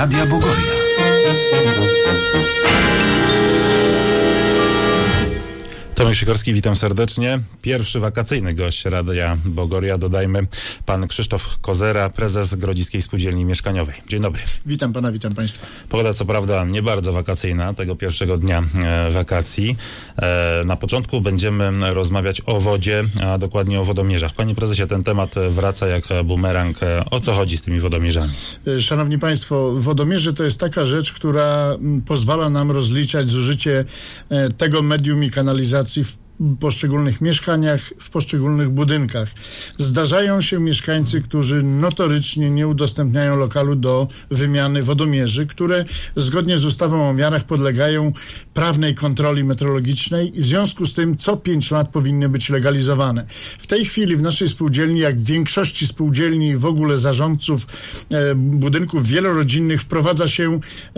Radia Bogoria. Tomek Sikorski, witam serdecznie. Pierwszy wakacyjny gość Radia Bogoria, dodajmy, pan Krzysztof Kozera, prezes Grodziskiej Spółdzielni Mieszkaniowej. Dzień dobry. Witam pana, witam państwa. Pogoda co prawda nie bardzo wakacyjna, tego pierwszego dnia wakacji. Na początku będziemy rozmawiać o wodzie, a dokładnie o wodomierzach. Panie prezesie, ten temat wraca jak bumerang. O co chodzi z tymi wodomierzami? Szanowni państwo, wodomierze to jest taka rzecz, która pozwala nam rozliczać zużycie tego medium i kanalizacji w poszczególnych mieszkaniach, w poszczególnych budynkach. Zdarzają się mieszkańcy, którzy notorycznie nie udostępniają lokalu do wymiany wodomierzy, które zgodnie z ustawą o miarach podlegają prawnej kontroli metrologicznej i w związku z tym co 5 lat powinny być legalizowane. W tej chwili w naszej spółdzielni, jak w większości spółdzielni i w ogóle zarządców budynków wielorodzinnych, wprowadza się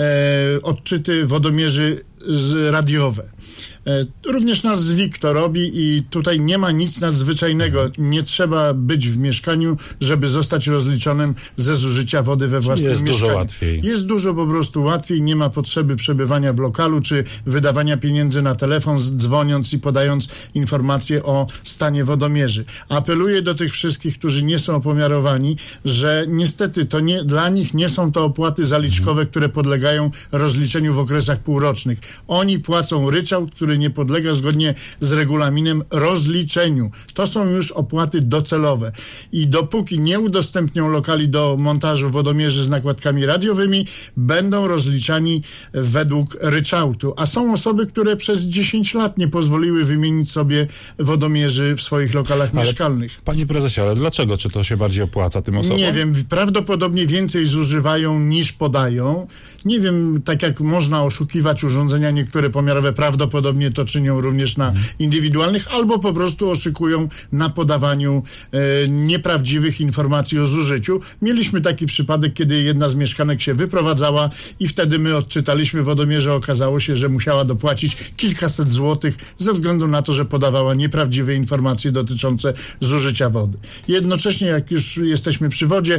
odczyty wodomierzy radiowe. Również nasz ZWIK to robi i tutaj nie ma nic nadzwyczajnego. Nie trzeba być w mieszkaniu, żeby zostać rozliczonym ze zużycia wody we własnym mieszkaniu. Jest dużo łatwiej. Jest dużo po prostu łatwiej, nie ma potrzeby przebywania w lokalu, czy wydawania pieniędzy na telefon, dzwoniąc i podając informacje o stanie wodomierzy. Apeluję do tych wszystkich, którzy nie są opomiarowani, że niestety to dla nich nie są to opłaty zaliczkowe, które podlegają rozliczeniu w okresach półrocznych. Oni płacą ryczałt, który nie podlega zgodnie z regulaminem rozliczeniu. To są już opłaty docelowe. I dopóki nie udostępnią lokali do montażu wodomierzy z nakładkami radiowymi, będą rozliczani według ryczałtu. A są osoby, które przez 10 lat nie pozwoliły wymienić sobie wodomierzy w swoich lokalach mieszkalnych. Panie prezesie, ale dlaczego? Czy to się bardziej opłaca tym osobom? Nie wiem, prawdopodobnie więcej zużywają niż podają. Nie wiem, tak jak można oszukiwać urządzenia niektóre pomiarowe, prawdopodobnie to czynią również na indywidualnych, albo po prostu oszukują na podawaniu nieprawdziwych informacji o zużyciu. Mieliśmy taki przypadek, kiedy jedna z mieszkanek się wyprowadzała i wtedy my odczytaliśmy wodomierze. Okazało się, że musiała dopłacić kilkaset złotych ze względu na to, że podawała nieprawdziwe informacje dotyczące zużycia wody. Jednocześnie, jak już jesteśmy przy wodzie,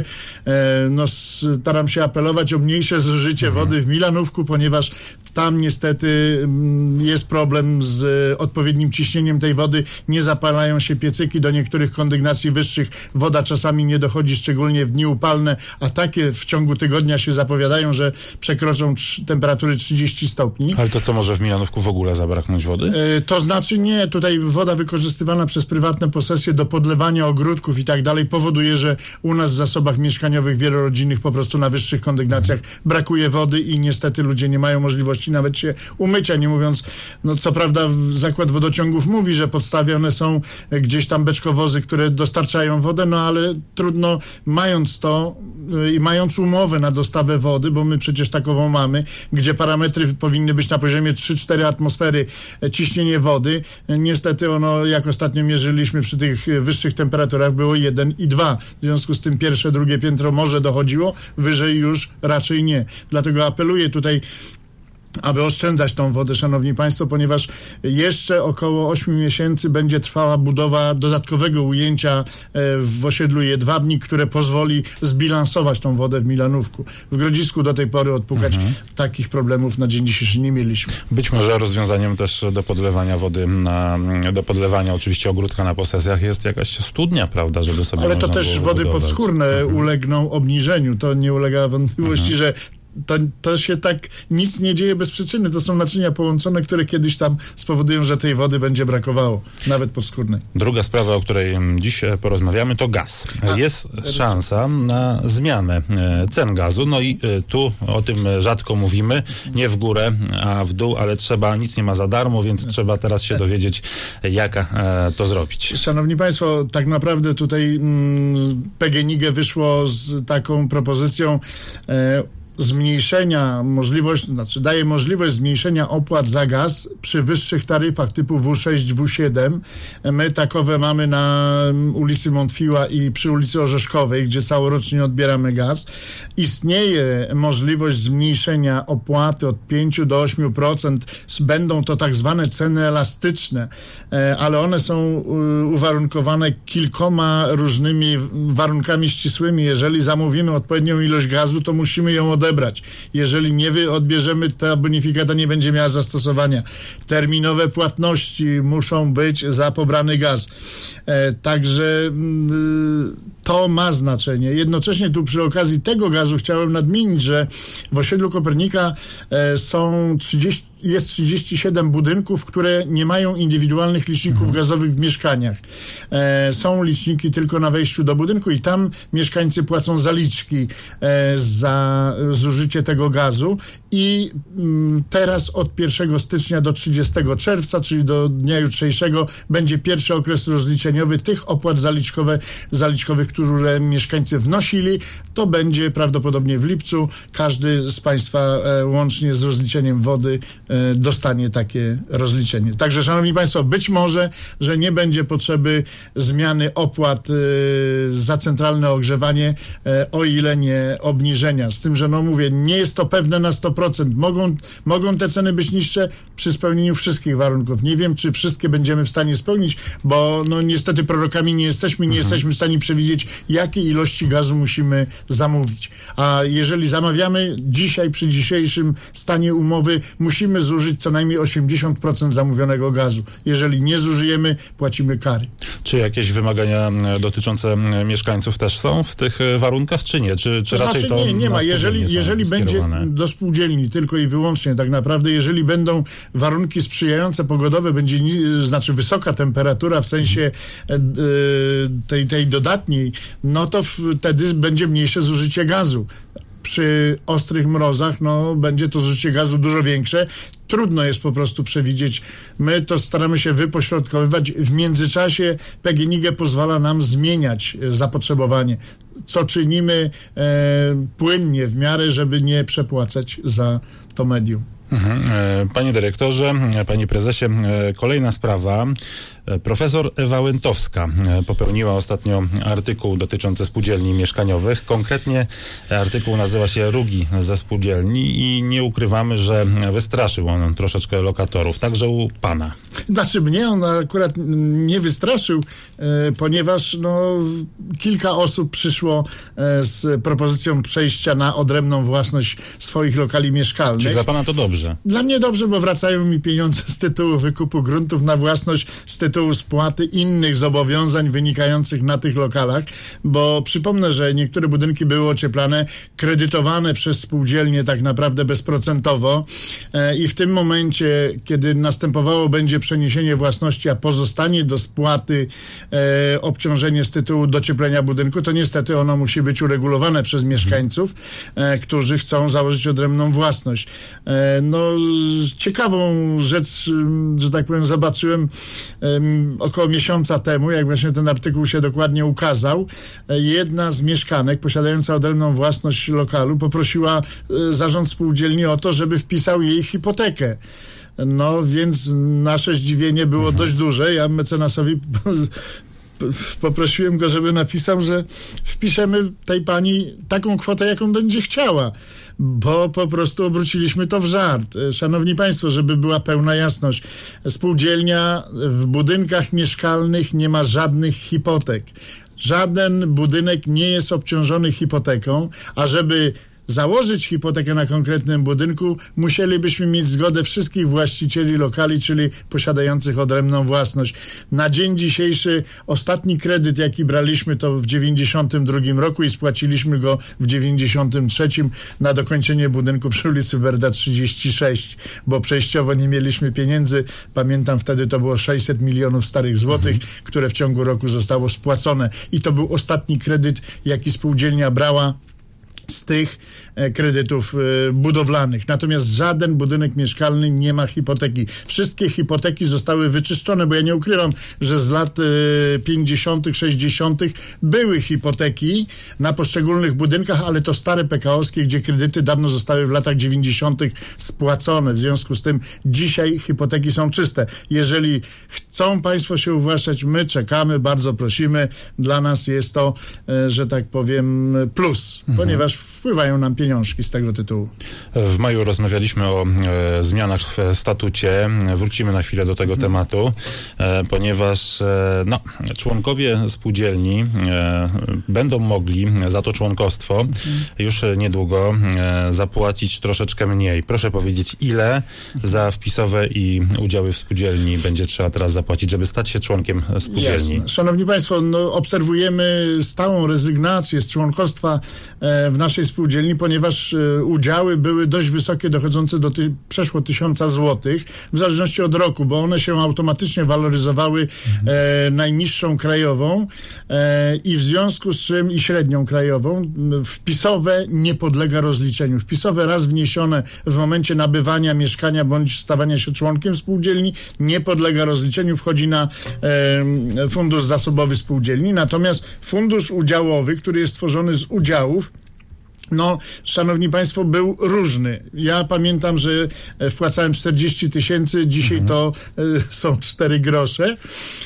staram się apelować o mniejsze zużycie wody w Milanówku, ponieważ tam niestety jest problem z odpowiednim ciśnieniem tej wody. Nie zapalają się piecyki, do niektórych kondygnacji wyższych woda czasami nie dochodzi, szczególnie w dni upalne, a takie w ciągu tygodnia się zapowiadają, że przekroczą temperatury 30 stopni. Ale to co, może w Milanówku w ogóle zabraknąć wody? To znaczy nie, tutaj woda wykorzystywana przez prywatne posesje do podlewania ogródków i tak dalej powoduje, że u nas w zasobach mieszkaniowych wielorodzinnych po prostu na wyższych kondygnacjach brakuje wody i niestety ludzie nie mają możliwości nawet się umycia, nie mówiąc, co prawda zakład wodociągów mówi, że podstawione są gdzieś tam beczkowozy, które dostarczają wodę, ale trudno, mając to i mając umowę na dostawę wody, bo my przecież takową mamy, gdzie parametry powinny być na poziomie 3-4 atmosfery ciśnienie wody. Niestety ono, jak ostatnio mierzyliśmy przy tych wyższych temperaturach, było 1 i 2. W związku z tym pierwsze, drugie piętro może dochodziło, wyżej już raczej nie. Dlatego apeluję tutaj, aby oszczędzać tą wodę, szanowni państwo, ponieważ jeszcze około 8 miesięcy będzie trwała budowa dodatkowego ujęcia w osiedlu Jedwabnik, które pozwoli zbilansować tą wodę w Milanówku. W Grodzisku do tej pory odpukać takich problemów na dzień dzisiejszy nie mieliśmy. Być może rozwiązaniem też do podlewania wody, do podlewania oczywiście ogródka na posesjach jest jakaś studnia, prawda, żeby sobie ale to też wody podskórne ulegną obniżeniu. To nie ulega wątpliwości, że to się tak nic nie dzieje bez przyczyny. To są naczynia połączone, które kiedyś tam spowodują, że tej wody będzie brakowało, nawet podskórnej. Druga sprawa, o której dziś porozmawiamy, to gaz. Jest szansa na zmianę cen gazu. No i tu o tym rzadko mówimy. Nie w górę, a w dół, ale nic nie ma za darmo, więc trzeba teraz się dowiedzieć, jak to zrobić. Szanowni państwo, tak naprawdę tutaj PGNiG wyszło z taką propozycją zmniejszenia daje możliwość zmniejszenia opłat za gaz przy wyższych taryfach typu W6, W7. My takowe mamy na ulicy Montfiła i przy ulicy Orzeszkowej, gdzie całorocznie odbieramy gaz. Istnieje możliwość zmniejszenia opłaty od 5 do 8%. Będą to tak zwane ceny elastyczne, ale one są uwarunkowane kilkoma różnymi warunkami ścisłymi. Jeżeli zamówimy odpowiednią ilość gazu, to musimy ją odebrać odebrać. Jeżeli nie odbierzemy, ta bonifikata nie będzie miała zastosowania. Terminowe płatności muszą być za pobrany gaz. Także to ma znaczenie. Jednocześnie tu przy okazji tego gazu chciałem nadmienić, że w osiedlu Kopernika jest 37 budynków, które nie mają indywidualnych liczników gazowych w mieszkaniach. Są liczniki tylko na wejściu do budynku i tam mieszkańcy płacą zaliczki za zużycie tego gazu i teraz od 1 stycznia do 30 czerwca, czyli do dnia jutrzejszego, będzie pierwszy okres rozliczeniowy tych opłat zaliczkowych, które mieszkańcy wnosili. To będzie prawdopodobnie w lipcu. Każdy z Państwa łącznie z rozliczeniem wody dostanie takie rozliczenie. Także, szanowni Państwo, być może, że nie będzie potrzeby zmiany opłat za centralne ogrzewanie, o ile nie obniżenia. Z tym, że mówię, nie jest to pewne na 100%. Mogą te ceny być niższe przy spełnieniu wszystkich warunków. Nie wiem, czy wszystkie będziemy w stanie spełnić, bo niestety prorokami nie jesteśmy w stanie przewidzieć, jakie ilości gazu musimy zamówić. A jeżeli zamawiamy dzisiaj, przy dzisiejszym stanie umowy, musimy zużyć co najmniej 80% zamówionego gazu. Jeżeli nie zużyjemy, płacimy kary. Czy jakieś wymagania dotyczące mieszkańców też są w tych warunkach, czy nie? Czy raczej to nie ma. Jeżeli będzie do spółdzielni tylko i wyłącznie tak naprawdę, jeżeli będą warunki sprzyjające pogodowe, będzie wysoka temperatura w sensie tej dodatniej, no to wtedy będzie mniejsze zużycie gazu. Przy ostrych mrozach, będzie to zużycie gazu dużo większe. Trudno jest po prostu przewidzieć. My to staramy się wypośrodkowywać. W międzyczasie PGNiG pozwala nam zmieniać zapotrzebowanie, co czynimy płynnie w miarę, żeby nie przepłacać za to medium. Panie dyrektorze, panie prezesie, kolejna sprawa. Profesor Ewa Łętowska popełniła ostatnio artykuł dotyczący spółdzielni mieszkaniowych. Konkretnie artykuł nazywa się "Rugi ze spółdzielni" i nie ukrywamy, że wystraszył on troszeczkę lokatorów, także u pana. Znaczy mnie on akurat nie wystraszył, ponieważ kilka osób przyszło z propozycją przejścia na odrębną własność swoich lokali mieszkalnych. Czy dla pana to dobrze? Dla mnie dobrze, bo wracają mi pieniądze z tytułu wykupu gruntów na własność, z tytułu spłaty innych zobowiązań wynikających na tych lokalach, bo przypomnę, że niektóre budynki były ocieplane, kredytowane przez spółdzielnie tak naprawdę bezprocentowo i w tym momencie, kiedy następowało będzie przeniesienie własności, a pozostanie do spłaty obciążenie z tytułu docieplenia budynku, to niestety ono musi być uregulowane przez mieszkańców, którzy chcą założyć odrębną własność. Ciekawą rzecz, że tak powiem, zobaczyłem około miesiąca temu, jak właśnie ten artykuł się dokładnie ukazał. Jedna z mieszkanek posiadająca odrębną własność lokalu poprosiła zarząd spółdzielni o to, żeby wpisał jej hipotekę. Więc nasze zdziwienie było dość duże. Ja mecenasowi poprosiłem go, żeby napisał, że wpiszemy tej pani taką kwotę, jaką będzie chciała, bo po prostu obróciliśmy to w żart. Szanowni Państwo, żeby była pełna jasność, spółdzielnia w budynkach mieszkalnych nie ma żadnych hipotek. Żaden budynek nie jest obciążony hipoteką, a żeby założyć hipotekę na konkretnym budynku, musielibyśmy mieć zgodę wszystkich właścicieli lokali, czyli posiadających odrębną własność. Na dzień dzisiejszy ostatni kredyt, jaki braliśmy, to w 92 roku i spłaciliśmy go w 93 na dokończenie budynku przy ulicy Werda 36, bo przejściowo nie mieliśmy pieniędzy. Pamiętam, wtedy to było 600 milionów starych złotych, które w ciągu roku zostało spłacone. I to był ostatni kredyt, jaki spółdzielnia brała z tych kredytów budowlanych. Natomiast żaden budynek mieszkalny nie ma hipoteki. Wszystkie hipoteki zostały wyczyszczone, bo ja nie ukrywam, że z lat 50., 60. były hipoteki na poszczególnych budynkach, ale to stare PKO-wskie, gdzie kredyty dawno zostały w latach 90. spłacone. W związku z tym dzisiaj hipoteki są czyste. Jeżeli chcą Państwo się uwłaszczać, my czekamy, bardzo prosimy. Dla nas jest to, że tak powiem, plus, ponieważ wpływają nam pieniążki z tego tytułu. W maju rozmawialiśmy o zmianach w statucie. Wrócimy na chwilę do tego tematu, ponieważ członkowie spółdzielni będą mogli za to członkostwo już niedługo zapłacić troszeczkę mniej. Proszę powiedzieć, ile za wpisowe i udziały w spółdzielni będzie trzeba teraz zapłacić, żeby stać się członkiem spółdzielni? Jasne. Szanowni Państwo, obserwujemy stałą rezygnację z członkostwa w naszej spółdzielni, ponieważ udziały były dość wysokie, dochodzące do przeszło 1000 złotych, w zależności od roku, bo one się automatycznie waloryzowały najniższą krajową i w związku z czym i średnią krajową. Wpisowe nie podlega rozliczeniu. Wpisowe raz wniesione w momencie nabywania mieszkania bądź stawania się członkiem spółdzielni nie podlega rozliczeniu, wchodzi na fundusz zasobowy spółdzielni, natomiast fundusz udziałowy, który jest tworzony z udziałów, szanowni państwo, był różny. Ja pamiętam, że wpłacałem 40 000, dzisiaj to są 4 grosze,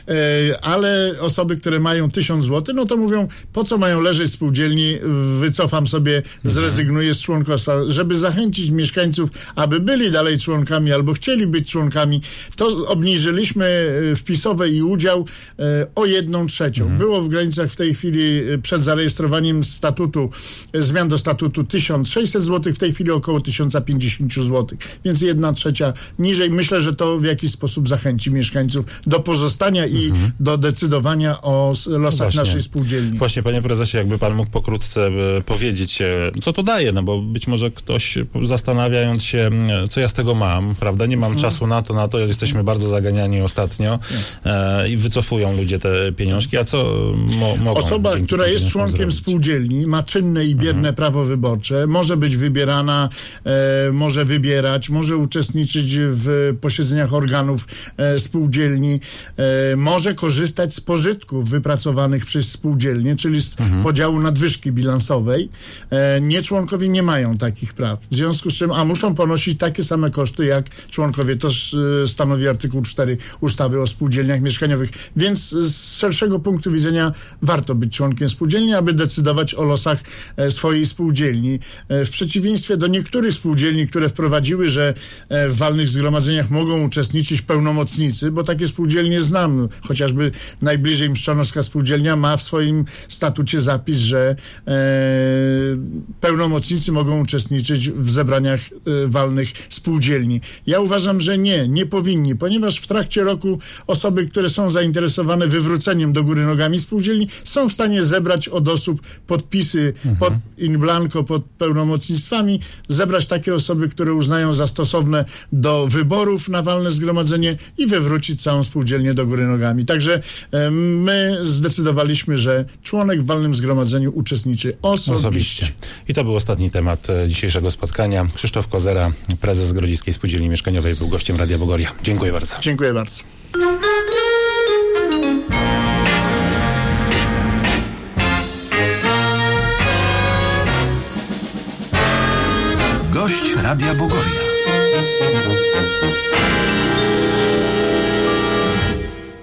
ale osoby, które mają 1000 zł, to mówią, po co mają leżeć w spółdzielni, wycofam sobie, zrezygnuję z członkostwa. Żeby zachęcić mieszkańców, aby byli dalej członkami albo chcieli być członkami, to obniżyliśmy wpisowe i udział o 1/3. Było w granicach w tej chwili przed zarejestrowaniem statutu, zmian do statutu 1600 zł, w tej chwili około 1050 zł, więc 1/3 niżej. Myślę, że to w jakiś sposób zachęci mieszkańców do pozostania i do decydowania o losach naszej spółdzielni. Właśnie, panie prezesie, jakby pan mógł pokrótce powiedzieć, co to daje, bo być może ktoś zastanawiając się, co ja z tego mam, prawda, nie mam czasu na to, jesteśmy bardzo zaganiani ostatnio i wycofują ludzie te pieniążki, a co mogą? Osoba, która jest członkiem spółdzielni, ma czynne i bierne prawo wyborcze, może być wybierana, może wybierać, może uczestniczyć w posiedzeniach organów spółdzielni, może korzystać z pożytków wypracowanych przez spółdzielnię, czyli z podziału nadwyżki bilansowej. Nieczłonkowie nie mają takich praw. W związku z czym, muszą ponosić takie same koszty jak członkowie. To stanowi artykuł 4 ustawy o spółdzielniach mieszkaniowych. Więc z szerszego punktu widzenia warto być członkiem spółdzielni, aby decydować o losach swojej spółdzielni. W przeciwieństwie do niektórych spółdzielni, które wprowadziły, że w walnych zgromadzeniach mogą uczestniczyć pełnomocnicy, bo takie spółdzielnie znam, chociażby najbliżej Mszczonowska spółdzielnia ma w swoim statucie zapis, że pełnomocnicy mogą uczestniczyć w zebraniach walnych spółdzielni. Ja uważam, że nie powinni, ponieważ w trakcie roku osoby, które są zainteresowane wywróceniem do góry nogami spółdzielni, są w stanie zebrać od osób podpisy pod in blanco, pod pełnomocnictwami, zebrać takie osoby, które uznają za stosowne do wyborów na walne zgromadzenie i wywrócić całą spółdzielnię do góry nogami. Także my zdecydowaliśmy, że członek w walnym zgromadzeniu uczestniczy osobiście. I to był ostatni temat dzisiejszego spotkania. Krzysztof Kozera, prezes Grodziskiej Spółdzielni Mieszkaniowej, był gościem Radia Bogoria. Dziękuję bardzo. Dziękuję bardzo. Gość Radia Bogoria.